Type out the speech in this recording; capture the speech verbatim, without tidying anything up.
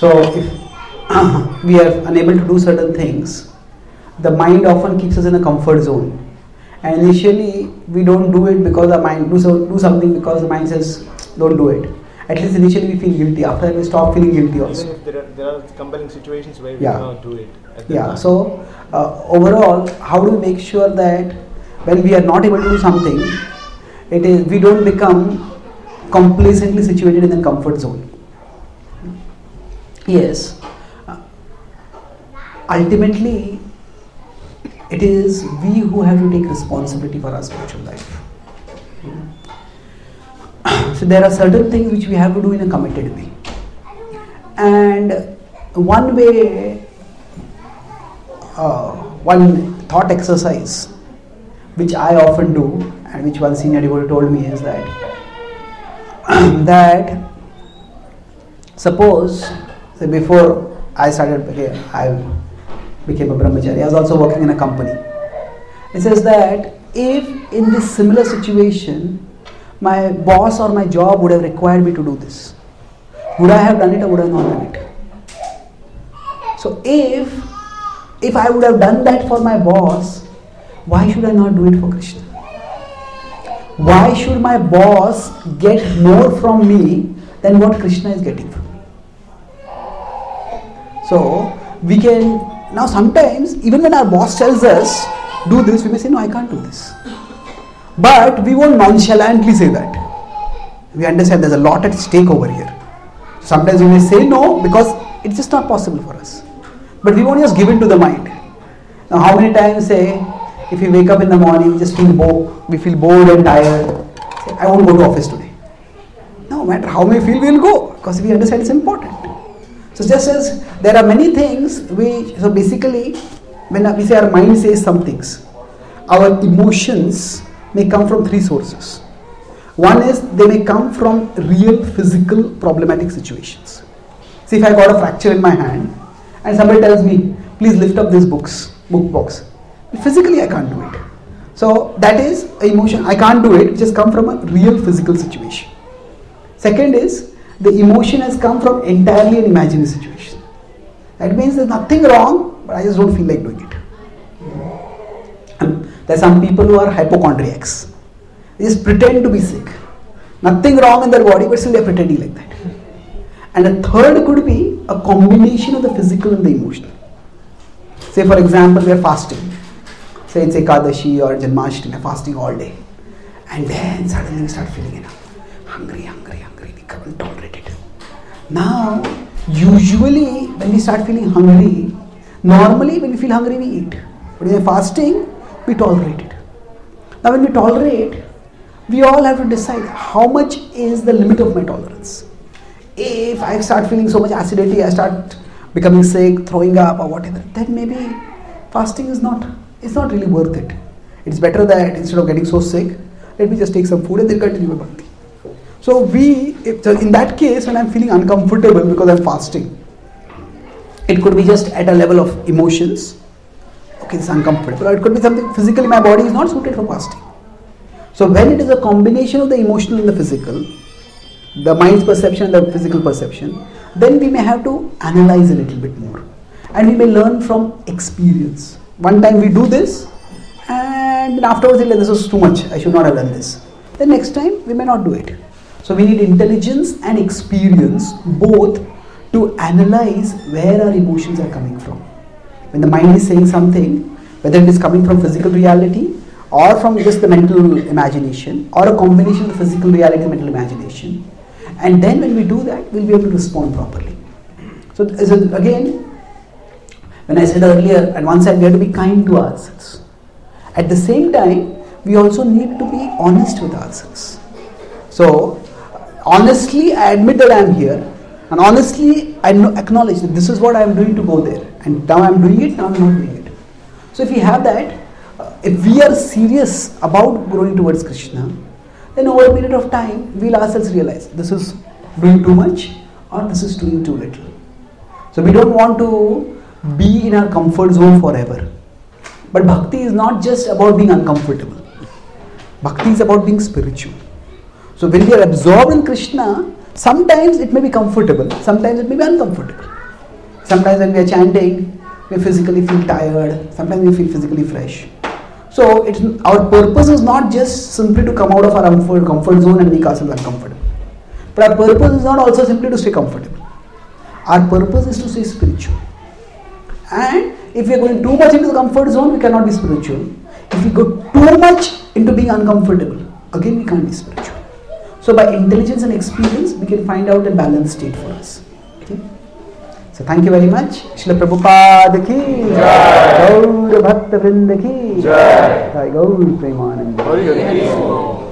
So if we are unable to do certain things, the mind often keeps us in a comfort zone. And initially we don't do it because our mind do so, do something because the mind says don't do it. At least initially we feel guilty. After that we stop feeling guilty also. Even if there are, there are compelling situations where we yeah. cannot do it. At Yeah. time. So uh, overall, how do we make sure that when we are not able to do something, it is we don't become complacently situated in a comfort zone? Yes. Uh, ultimately, it is we who have to take responsibility for our spiritual life. So there are certain things which we have to do in a committed way. And one way, uh, one thought exercise which I often do and which one senior devotee told me is that that suppose say before I started, okay, I became a brahmachari, I was also working in a company. It says that if in this similar situation my boss or my job would have required me to do this, would I have done it or would I not done it? So if if I would have done that for my boss, why should I not do it for Krishna? Why should my boss get more from me than what Krishna is getting from me? So we can, now sometimes even when our boss tells us do this, we may say no, I can't do this. But we won't nonchalantly say that. We understand there's a lot at stake over here. Sometimes we may say no because it's just not possible for us. But we won't just give in to the mind. Now how many times say, if we wake up in the morning, we just feel bored, we feel bored and tired, say, I won't go to office today. No matter how we feel, we will go because we understand it's important. So just as there are many things, we, so basically when we say our mind says some things, our emotions may come from three sources. One is they may come from real physical problematic situations. See, if I got a fracture in my hand and somebody tells me, please lift up this books, book box. Physically I can't do it. So that is an emotion. I can't do it. It just come from a real physical situation. Second is the emotion has come from entirely an imaginary situation. That means there's nothing wrong, but I just don't feel like doing it. There are some people who are hypochondriacs. They just pretend to be sick. Nothing wrong in their body, but still they are pretending like that. And a third could be a combination of the physical and the emotional. Say for example, we are fasting. Say it's Ekadashi or Janmashtami, we are fasting all day. And then suddenly we start feeling enough. Hungry, hungry, hungry, we can't tolerate it. Now, usually when we start feeling hungry, normally when we feel hungry we eat. But when we are fasting, we tolerate it. Now when we tolerate, we all have to decide how much is the limit of my tolerance. If I start feeling so much acidity, I start becoming sick, throwing up or whatever, then maybe fasting is not, it's not really worth it. It's better that instead of getting so sick, let me just take some food and then continue my bhakti. So we, if, so in that case, when I'm feeling uncomfortable because I'm fasting, it could be just at a level of emotions. Okay, it's uncomfortable. Or it could be something physically my body is not suited for fasting. So when it is a combination of the emotional and the physical, the mind's perception and the physical perception, then we may have to analyze a little bit more. And we may learn from experience. One time we do this and then afterwards we like, this was too much, I should not have done this. Then next time we may not do it. So we need intelligence and experience both to analyze where our emotions are coming from. When the mind is saying something, whether it is coming from physical reality or from just the mental imagination or a combination of the physical reality and mental imagination, and then when we do that, we'll be able to respond properly. So, so again, when I said earlier, at one side we have to be kind to ourselves. At the same time, we also need to be honest with ourselves. So, honestly, I admit that I am here, and honestly, I acknowledge that this is what I am doing to go there, and now I am doing it, now I am not doing it. So, if we have that, uh, if we are serious about growing towards Krishna, then over a period of time, we'll ourselves realize this is doing too much or this is doing too little. So, we don't want to be in our comfort zone forever. But bhakti is not just about being uncomfortable. Bhakti is about being spiritual. So when we are absorbed in Krishna, sometimes it may be comfortable, sometimes it may be uncomfortable. Sometimes when we are chanting, we physically feel tired. Sometimes we feel physically fresh. So it's, our purpose is not just simply to come out of our comfort, comfort zone and make ourselves uncomfortable. But our purpose is not also simply to stay comfortable. Our purpose is to stay spiritual. And if we are going too much into the comfort zone, we cannot be spiritual. If we go too much into being uncomfortable, again we can't be spiritual. So by intelligence and experience, we can find out a balanced state for us. Okay? So thank you very much. Srila Prabhupada ki Jai. Gaur Bhakta Vrinda ki Jai. Gaur Premanand.